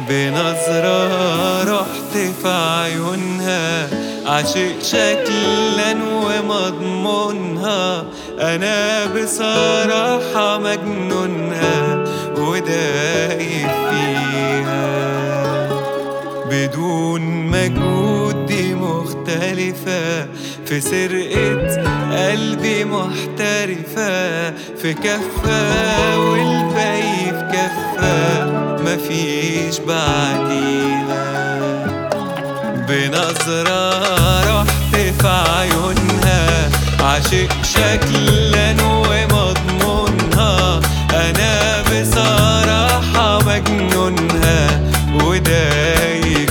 بنظرة رحت في عيونها، عاشق شكلا ومضمونها. أنا بصراحة مجنونها ودايب فيها بدون مجهود. دي مختلفة في سرقة قلبي، محترفة في كفة والباقي في كفة، مفيش بعديها. بنظرة رحت في عيونها، عاشق شكلا ومضمونها. أنا بصراحة مجنونها ودايب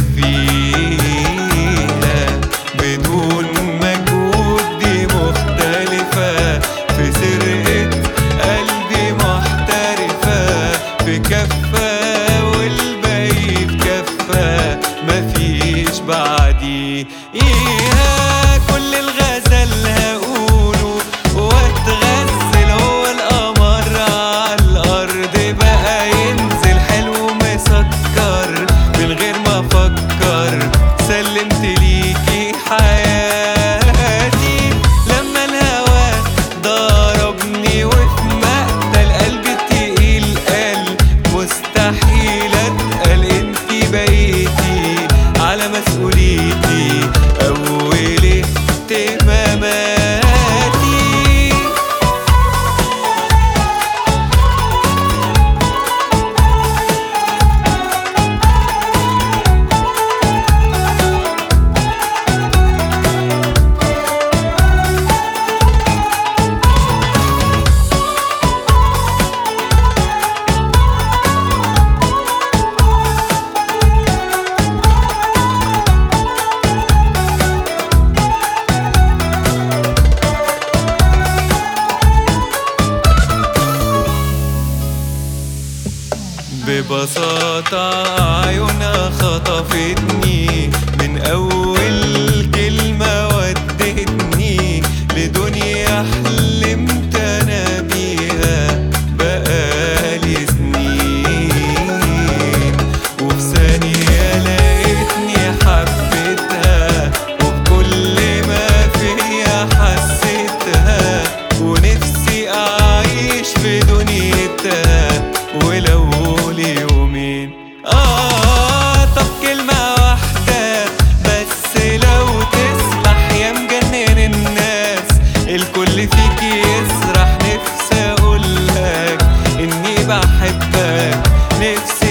فيها بدون مجهود. دي مختلفة في سرقة قلبي، محترفة في كفة والباقي في كفة، مفيش بعديها. كل الغزل هقوله واتغزل، هو القمر عالأرض بقى ينزل حلو مسكر من غير ما أفكر. سلمت ليكي حياتي لما الهوى ضربني، وفي مقتل قلبي التقيل قال مستحيل أتقل. انتي بقيتي على مسؤوليتي أول اهتماماتي. ببساطة عيونها خطفتني، من أول كلمة ودتني لدنيا حلمت أنا بيها بقالي سنين. وفي ثانية لقيتني حبيتها، وبكل ما فيا حسيتها، ونفسي أعيش في دنيتها ولو ليومين. طب كلمة واحدة بس لو تسمح يا مجنن الناس، الكل فيك يسرح. نفسي أقولك إني بحبك، نفسي